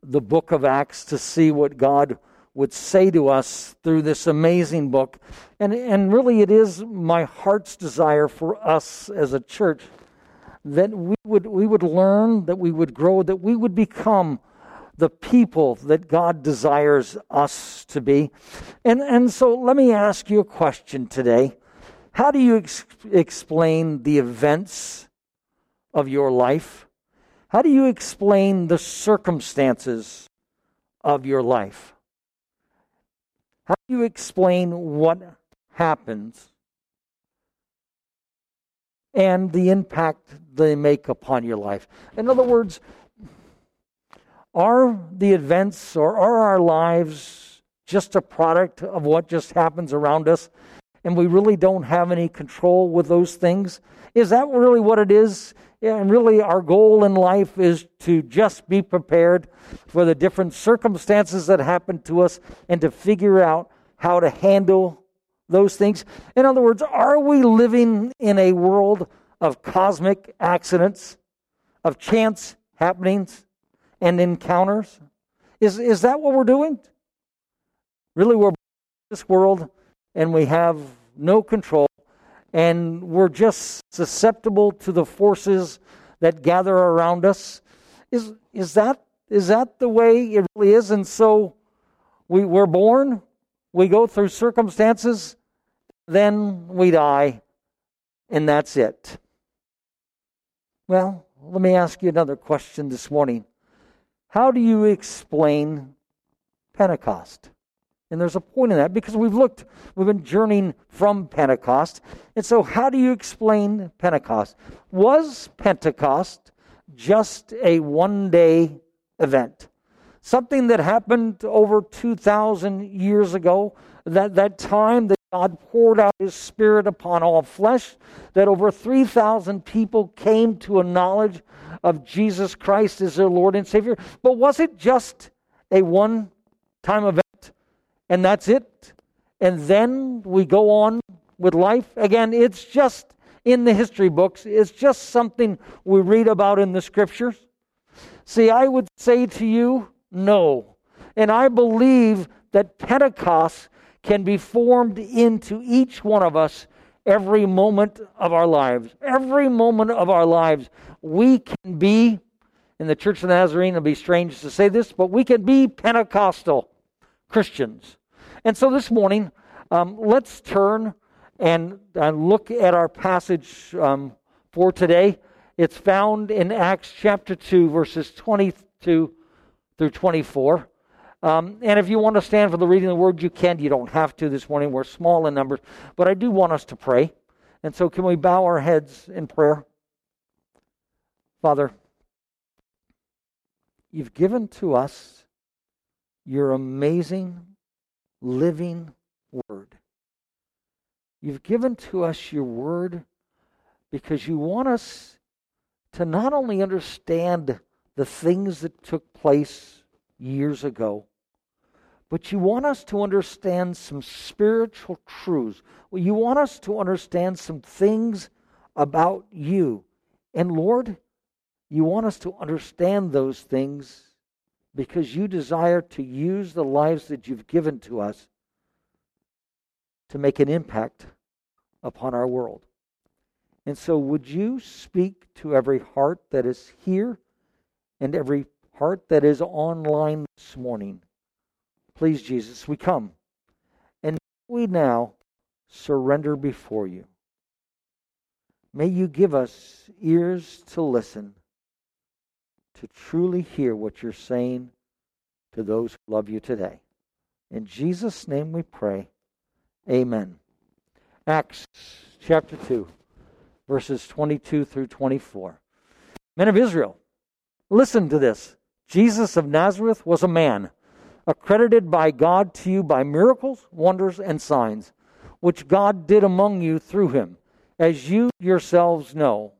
the book of Acts to see what God would say to us through this amazing book. And really it is my heart's desire for us as a church that we would learn, that we would grow, that we would become the people that God desires us to be. And so let me ask you a question today. How do you explain the events of your life? How do you explain the circumstances of your life? How do you explain what happens and the impact they make upon your life? In other words, are the events or are our lives just a product of what just happens around us and we really don't have any control with those things? Is that really what it is? And really our goal in life is to just be prepared for the different circumstances that happen to us and to figure out how to handle those things. In other words, are we living in a world of cosmic accidents, of chance happenings and encounters? Is that what we're doing? Really, we're in this world and we have no control, and we're just susceptible to the forces that gather around us. Is that the way it really is? And so we're born, we go through circumstances, then we die, and that's it. Well, let me ask you another question this morning. How do you explain Pentecost? And there's a point in that because we've been journeying from Pentecost. And so how do you explain Pentecost? Was Pentecost just a one-day event? Something that happened over 2,000 years ago, that time that God poured out His Spirit upon all flesh, that over 3,000 people came to a knowledge of Jesus Christ as their Lord and Savior. But was it just a one-time event? And that's it. And then we go on with life. Again, it's just in the history books. It's just something we read about in the Scriptures. See, I would say to you, no. And I believe that Pentecost can be formed into each one of us every moment of our lives. Every moment of our lives, we can be, in the Church of the Nazarene, it'll be strange to say this, but we can be Pentecostal Christians. And so this morning, let's turn and look at our passage for today. It's found in Acts chapter 2, verses 22 through 24. And if you want to stand for the reading of the Word, you can. You don't have to this morning. We're small in numbers. But I do want us to pray. And so can we bow our heads in prayer? Father, you've given to us your amazing living Word. You've given to us your Word because you want us to not only understand the things that took place years ago, but you want us to understand some spiritual truths. Well, you want us to understand some things about you. And Lord, you want us to understand those things because you desire to use the lives that you've given to us to make an impact upon our world. And so would you speak to every heart that is here and every heart that is online this morning? Please, Jesus, we come and we now surrender before you. May you give us ears to listen, to truly hear what you're saying to those who love you today. In Jesus' name we pray. Amen. Acts chapter 2, verses 22 through 24. Men of Israel, listen to this. Jesus of Nazareth was a man accredited by God to you by miracles, wonders, and signs, which God did among you through him, as you yourselves know.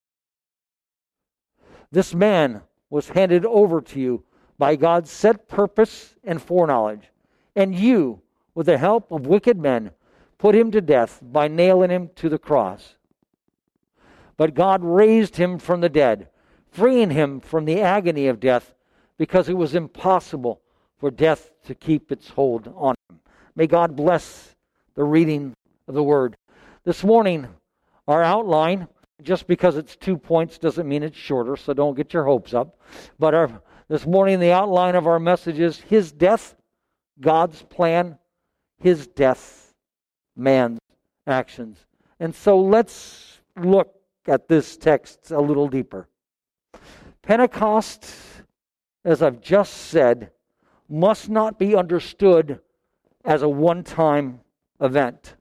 This man was handed over to you by God's set purpose and foreknowledge, and you, with the help of wicked men, put him to death by nailing him to the cross. But God raised him from the dead, freeing him from the agony of death, because it was impossible for death to keep its hold on him. May God bless the reading of the Word. This morning, our outline, just because it's 2 points doesn't mean it's shorter, so don't get your hopes up. But this morning, the outline of our message is His death, God's plan, His death, man's actions. And so let's look at this text a little deeper. Pentecost, as I've just said, must not be understood as a one-time event.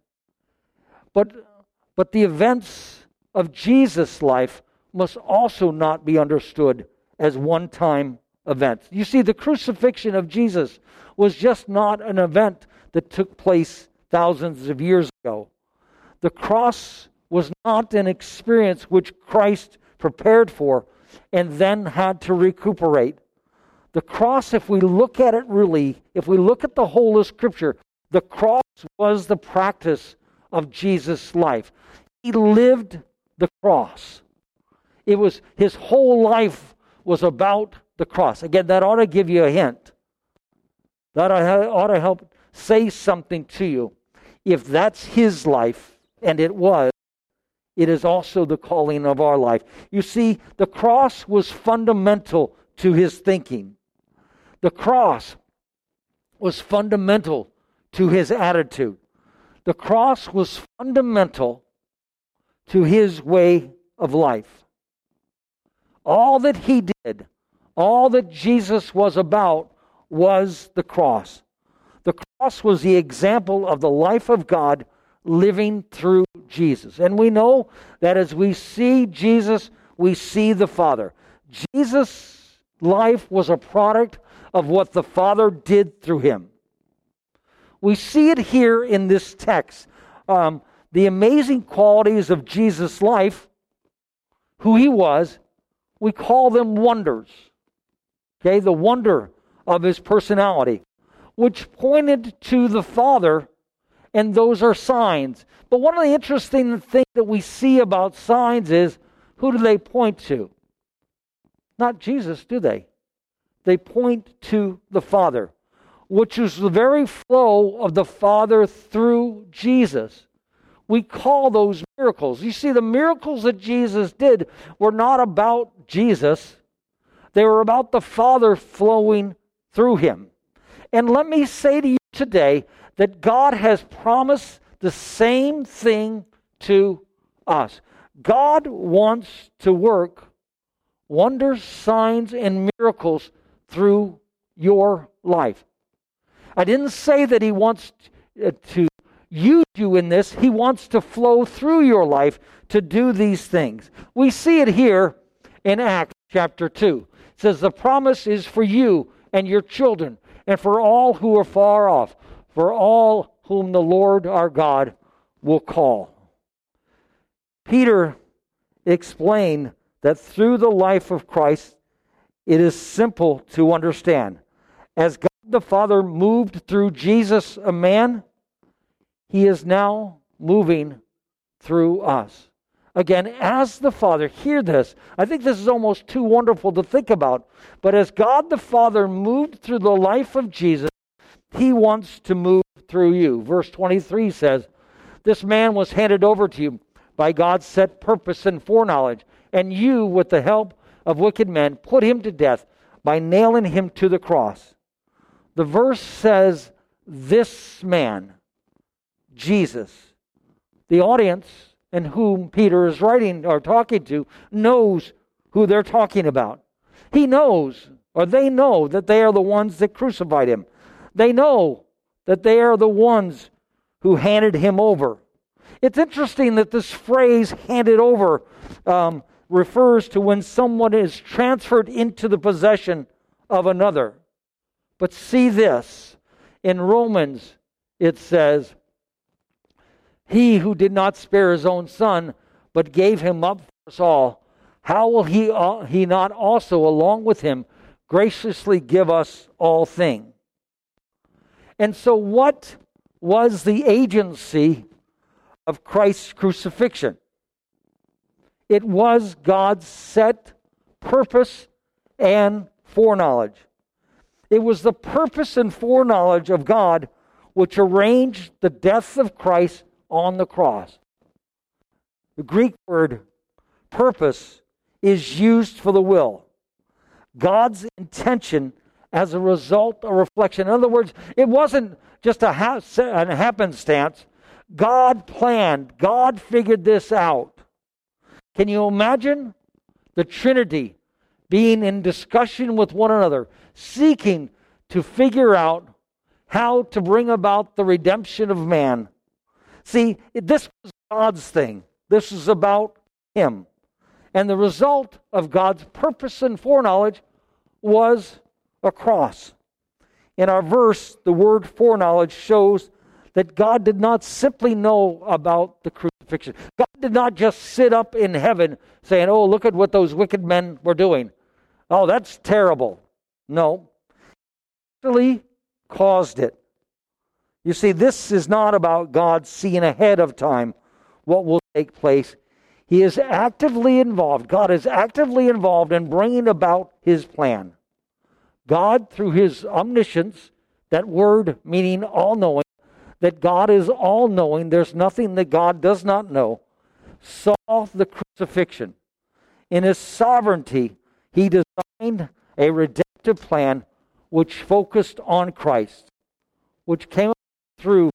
But the events of Jesus' life must also not be understood as one-time events. You see, the crucifixion of Jesus was just not an event that took place thousands of years ago. The cross was not an experience which Christ prepared for and then had to recuperate. The cross, if we look at it really, if we look at the whole of Scripture, the cross was the practice of Jesus' life. He lived the cross. It was his whole life was about the cross. Again, that ought to give you a hint. That ought to help say something to you. If that's his life, and it was, it is also the calling of our life. You see, the cross was fundamental to his thinking. The cross was fundamental to his attitude. The cross was fundamental to his way of life. All that he did, all that Jesus was about, was the cross. The cross was the example of the life of God living through Jesus. And we know that as we see Jesus, we see the Father. Jesus' life was a product of what the Father did through him. We see it here in this text. The amazing qualities of Jesus' life, who he was, we call them wonders. Okay, the wonder of his personality, which pointed to the Father, and those are signs. But one of the interesting things that we see about signs is, who do they point to? Not Jesus, do they? They point to the Father, which is the very flow of the Father through Jesus. We call those miracles. You see, the miracles that Jesus did were not about Jesus. They were about the Father flowing through him. And let me say to you today that God has promised the same thing to us. God wants to work wonders, signs, and miracles through your life. I didn't say that he wants to use you in this. He wants to flow through your life to do these things. We see it here in Acts chapter 2. It says, the promise is for you and your children, and for all who are far off, for all whom the Lord our God will call. Peter explained that through the life of Christ, it is simple to understand. As God the Father moved through Jesus, a man, he is now moving through us. Again, as the Father, hear this. I think this is almost too wonderful to think about. But as God the Father moved through the life of Jesus, he wants to move through you. Verse 23 says, this man was handed over to you by God's set purpose and foreknowledge, and you, with the help of wicked men, put him to death by nailing him to the cross. The verse says, this man, Jesus, the audience and whom Peter is writing or talking to, knows who they're talking about. He knows, or they know, that they are the ones that crucified him. They know that they are the ones who handed him over. It's interesting that this phrase, handed over, refers to when someone is transferred into the possession of another. But see this, in Romans it says, he who did not spare his own son, but gave him up for us all, how will he not also, along with him, graciously give us all things? And so what was the agency of Christ's crucifixion? It was God's set purpose and foreknowledge. It was the purpose and foreknowledge of God which arranged the death of Christ on the cross. The Greek word purpose is used for the will. God's intention as a result, a reflection. In other words, it wasn't just a happenstance. God planned. God figured this out. Can you imagine the Trinity being in discussion with one another, seeking to figure out how to bring about the redemption of man? See, this was God's thing. This is about Him. And the result of God's purpose and foreknowledge was a cross. In our verse, the word foreknowledge shows that God did not simply know about the crucifixion. God did not just sit up in heaven saying, oh, look at what those wicked men were doing. Oh, that's terrible. No. He actually caused it. You see, this is not about God seeing ahead of time what will take place. He is actively involved. God is actively involved in bringing about His plan. God, through His omniscience, that word meaning all-knowing, that God is all-knowing, there's nothing that God does not know, saw the crucifixion. In His sovereignty, He designed a redemptive plan which focused on Christ, which came through.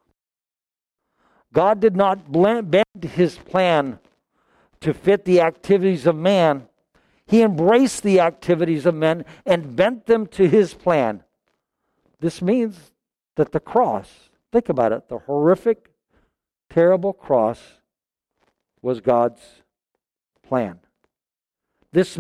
God did not bend His plan to fit the activities of man. He embraced the activities of men and bent them to His plan. This means that the cross, think about it, the horrific, terrible cross was God's plan. This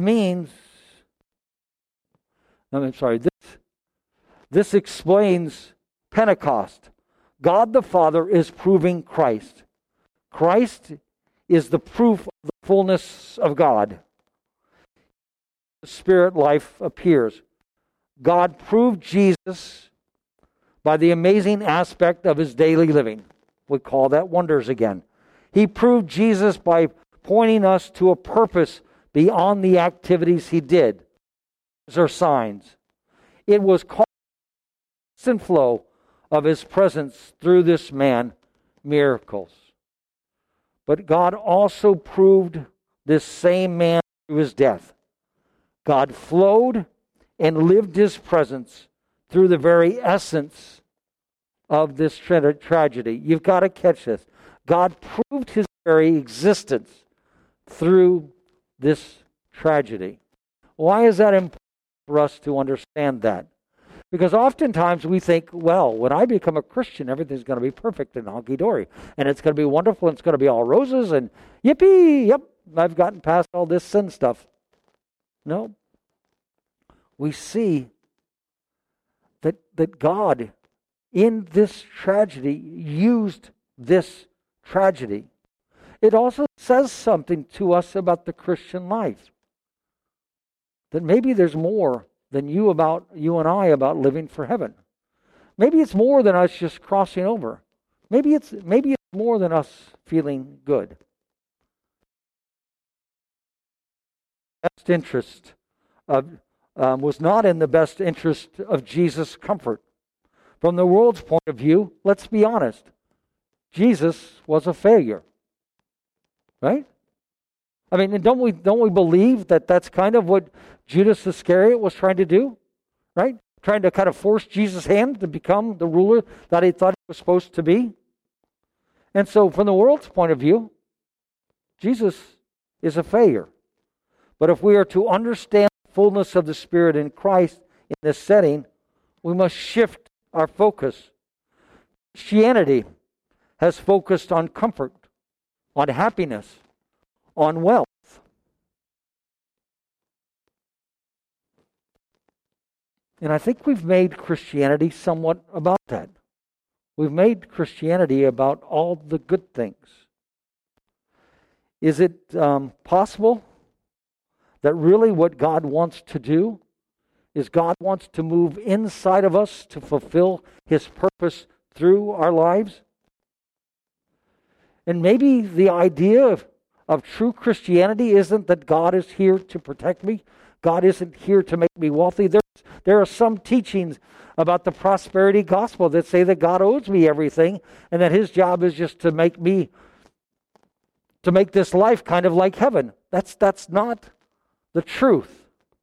explains Pentecost. God the Father is proving Christ. Christ is the proof of the fullness of God. The Spirit life appears. God proved Jesus by the amazing aspect of His daily living. We call that wonders again. He proved Jesus by pointing us to a purpose beyond the activities He did. These are signs. It was called the constant flow of His presence through this man, miracles. But God also proved this same man through His death. God flowed and lived His presence through the very essence of this tragedy. You've got to catch this. God proved His very existence through this tragedy. Why is that important for us to understand that? Because oftentimes we think, well, when I become a Christian, everything's going to be perfect and honky-dory. And it's going to be wonderful and it's going to be all roses and yippee, yep, I've gotten past all this sin stuff. No. We see that God, in this tragedy, used this tragedy. It also says something to us about the Christian life. That maybe there's more than you and I about living for heaven. Maybe it's more than us just crossing over. Maybe it's more than us feeling good. Best interest was not in the best interest of Jesus' comfort. From the world's point of view, let's be honest, Jesus was a failure, right? I mean, don't we believe that that's kind of what Judas Iscariot was trying to do, right? Trying to kind of force Jesus' hand to become the ruler that he thought he was supposed to be. And so from the world's point of view, Jesus is a failure. But if we are to understand the fullness of the Spirit in Christ in this setting, we must shift our focus. Christianity has focused on comfort, on happiness, on wealth. And I think we've made Christianity somewhat about that. We've made Christianity about all the good things. Is it possible that really what God wants to do is God wants to move inside of us to fulfill His purpose through our lives? And maybe the idea of true Christianity isn't that God is here to protect me. God isn't here to make me wealthy. There are some teachings about the prosperity gospel that say that God owes me everything and that his job is just to make this life kind of like heaven. That's not the truth.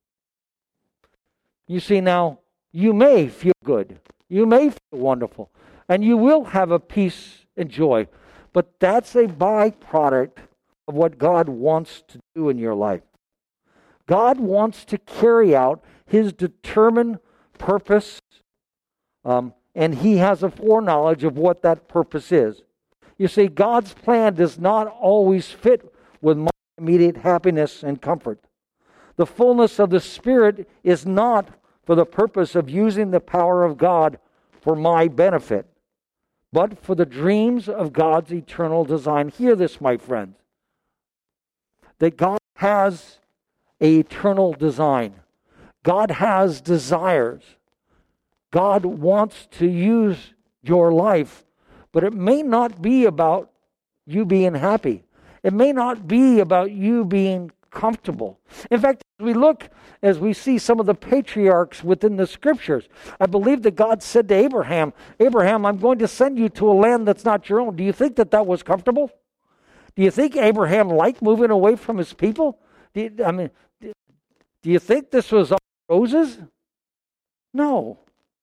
You see, now, you may feel good. You may feel wonderful. And you will have a peace and joy. But that's a byproduct of what God wants to do in your life. God wants to carry out his determined purpose, and he has a foreknowledge of what that purpose is. You see, God's plan does not always fit with my immediate happiness and comfort. The fullness of the Spirit is not for the purpose of using the power of God for my benefit, but for the dreams of God's eternal design. Hear this, my friends, that God has an eternal design. God has desires. God wants to use your life, but it may not be about you being happy. It may not be about you being comfortable. In fact, as we see some of the patriarchs within the scriptures, I believe that God said to Abraham, I'm going to send you to a land that's not your own. Do you think that was comfortable? Do you think Abraham liked moving away from his people? Do you think this was all roses? No.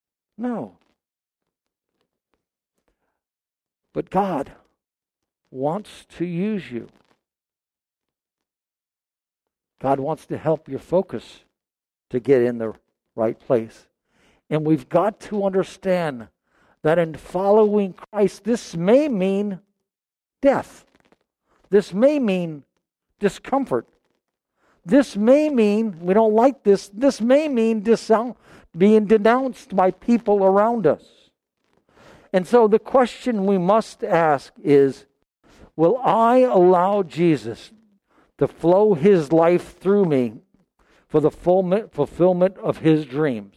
But God wants to use you. God wants to help your focus to get in the right place. And we've got to understand that in following Christ, this may mean death. This may mean discomfort. This may mean, we don't like this, this may mean being denounced by people around us. And so the question we must ask is, will I allow Jesus to flow his life through me for the fulfillment of his dreams?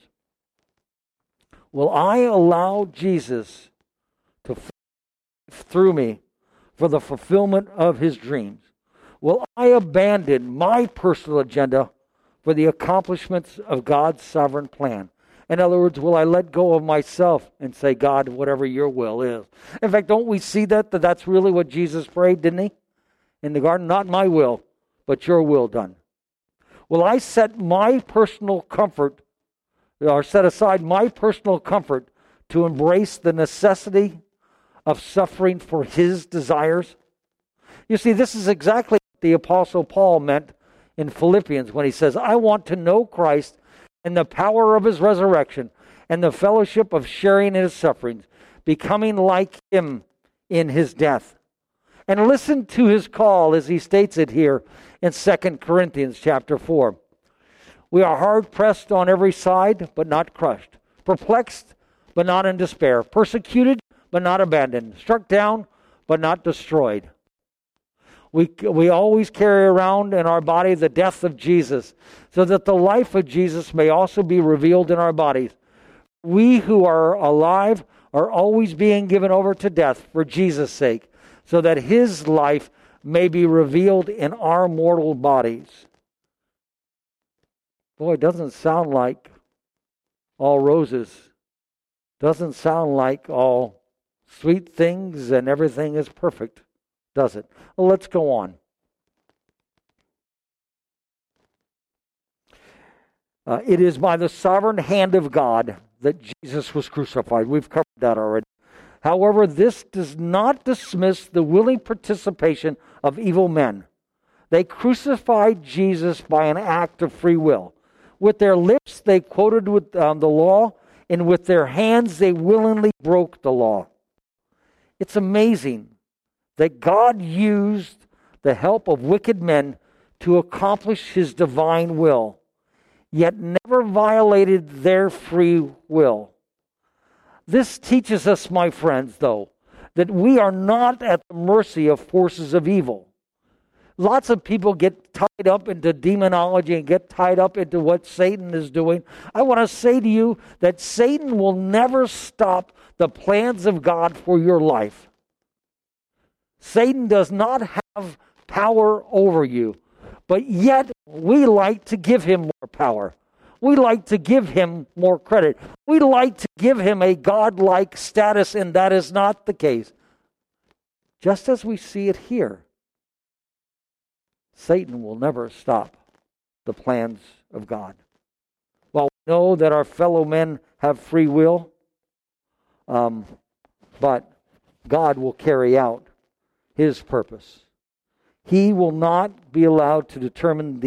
Will I allow Jesus to flow through me for the fulfillment of his dreams? Will I abandon my personal agenda for the accomplishments of God's sovereign plan? In other words, will I let go of myself and say, God, whatever your will is? In fact, don't we see that's really what Jesus prayed, didn't he? In the garden, not my will, but your will done. Will I set my personal comfort, or set aside my personal comfort to embrace the necessity of suffering for his desires? You see, this is exactly what the Apostle Paul meant in Philippians when he says, I want to know Christ and the power of his resurrection and the fellowship of sharing in his sufferings, becoming like him in his death. And listen to his call as he states it here in 2 Corinthians chapter 4. We are hard pressed on every side, but not crushed. Perplexed, but not in despair. Persecuted, but not abandoned. Struck down, but not destroyed. We always carry around in our body the death of Jesus, so that the life of Jesus may also be revealed in our bodies. We who are alive are always being given over to death for Jesus' sake, so that his life may be revealed in our mortal bodies. Boy, it doesn't sound like all roses. Doesn't sound like all sweet things and everything is perfect, does it? Well, let's go on. It is by the sovereign hand of God that Jesus was crucified. We've covered that already. However, this does not dismiss the willing participation of evil men. They crucified Jesus by an act of free will. With their lips, they quoted with the law, and with their hands, they willingly broke the law. It's amazing that God used the help of wicked men to accomplish his divine will, yet never violated their free will. This teaches us, my friends, though, that we are not at the mercy of forces of evil. Lots of people get tied up into demonology and get tied up into what Satan is doing. I want to say to you that Satan will never stop the plans of God for your life. Satan does not have power over you, But yet, we like to give him more power. We like to give him more credit. We like to give him a godlike status, and that is not the case. Just as we see it here, Satan will never stop the plans of God. While we know that our fellow men have free will, but God will carry out his purpose. He will not be allowed to determine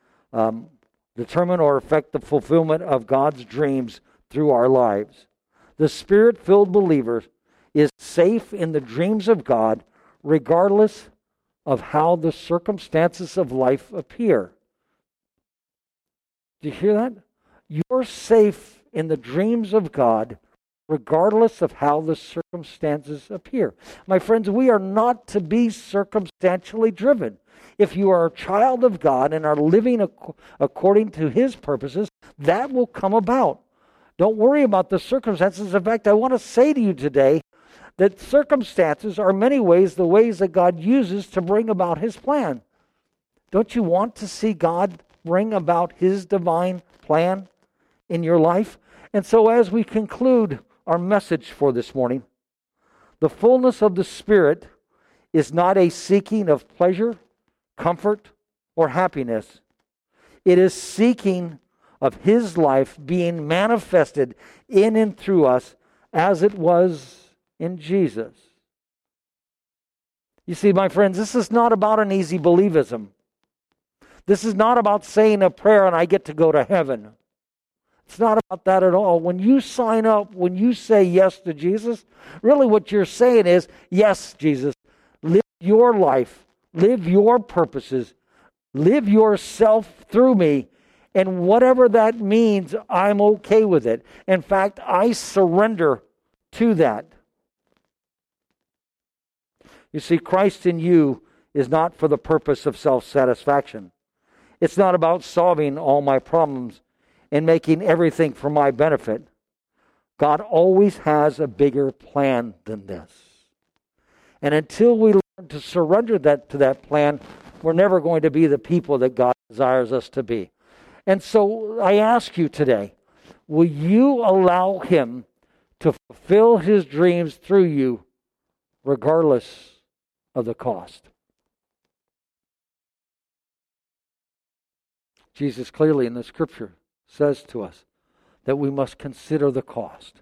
or affect the fulfillment of God's dreams through our lives. The Spirit-filled believer is safe in the dreams of God, regardless of how the circumstances of life appear. Do you hear that? You're safe in the dreams of God, regardless of how the circumstances appear. My friends, we are not to be circumstantially driven. If you are a child of God and are living according to his purposes, that will come about. Don't worry about the circumstances. In fact, I want to say to you today that circumstances are in many ways the ways that God uses to bring about his plan. Don't you want to see God bring about his divine plan in your life? And so as we conclude our message for this morning, the fullness of the Spirit is not a seeking of pleasure, comfort, or happiness. It is seeking of his life being manifested in and through us as it was in Jesus. You see, my friends, this is not about an easy believism. This is not about saying a prayer and I get to go to heaven. It's not about that at all. When you sign up, when you say yes to Jesus, really what you're saying is, yes, Jesus, live your life, live your purposes, live yourself through me, and whatever that means, I'm okay with it. In fact, I surrender to that. You see, Christ in you is not for the purpose of self-satisfaction. It's not about solving all my problems and making everything for my benefit. God always has a bigger plan than this. And until we learn to surrender to that plan, we're never going to be the people that God desires us to be. And so I ask you today, will you allow him to fulfill his dreams through you regardless of the cost? Jesus clearly in the scripture says to us that we must consider the cost.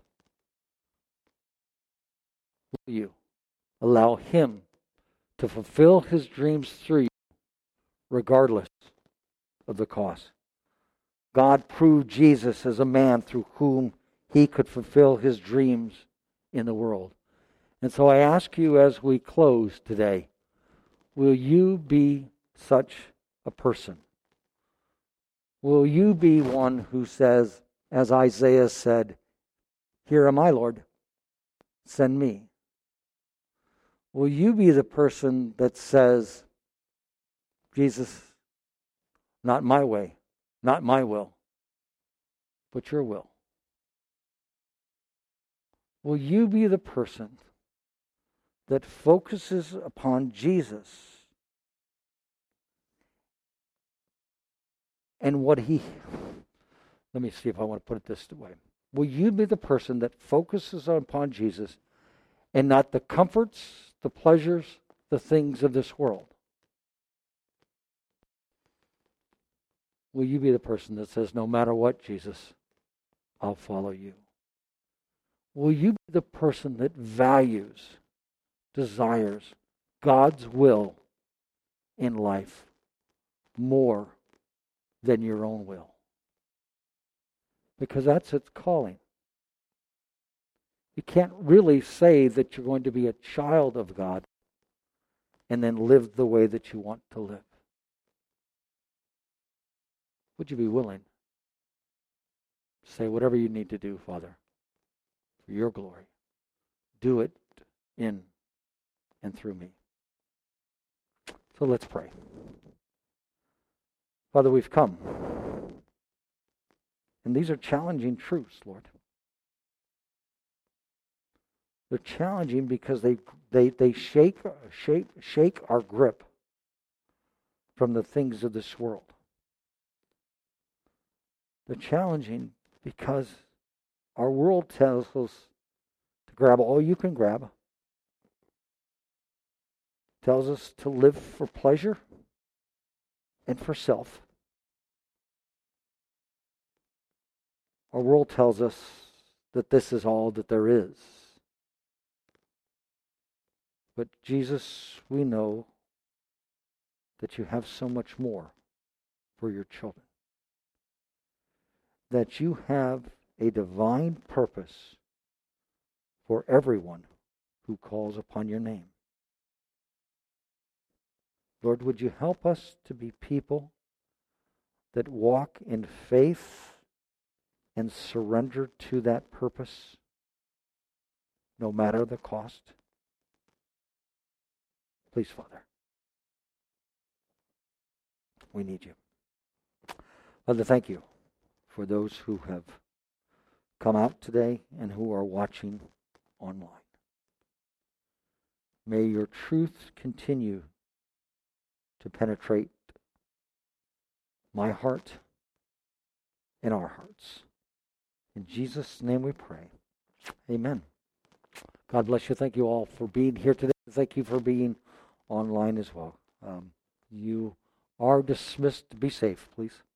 Will you allow him to fulfill his dreams through you regardless of the cost? God proved Jesus as a man through whom he could fulfill his dreams in the world. And so I ask you as we close today, will you be such a person? Will you be one who says, as Isaiah said, "Here am I, Lord, send me"? Will you be the person that says, "Jesus, not my way, not my will, but your will"? Will you be the person that focuses upon Jesus and what he... Let me see if I want to put it this way. Will you be the person that focuses upon Jesus and not the comforts, the pleasures, the things of this world? Will you be the person that says, "No matter what, Jesus, I'll follow you"? Will you be the person that values, desires God's will in life more than your own will? Because that's its calling. You can't really say that you're going to be a child of God and then live the way that you want to live. Would you be willing to say, "Whatever you need to do, Father, for your glory, do it in and through me"? So let's pray. Father, we've come. And these are challenging truths, Lord. They're challenging because they shake our grip from the things of this world. They're challenging because our world tells us to grab all you can grab. Tells us to live for pleasure and for self. Our world tells us that this is all that there is. But Jesus, we know that you have so much more for your children. That you have a divine purpose for everyone who calls upon your name. Lord, would you help us to be people that walk in faith and surrender to that purpose, no matter the cost? Please, Father, we need you. Father, thank you for those who have come out today and who are watching online. May your truth continue to penetrate my heart and our hearts. In Jesus' name we pray. Amen. God bless you. Thank you all for being here today. Thank you for being online as well. You are dismissed to be safe, please.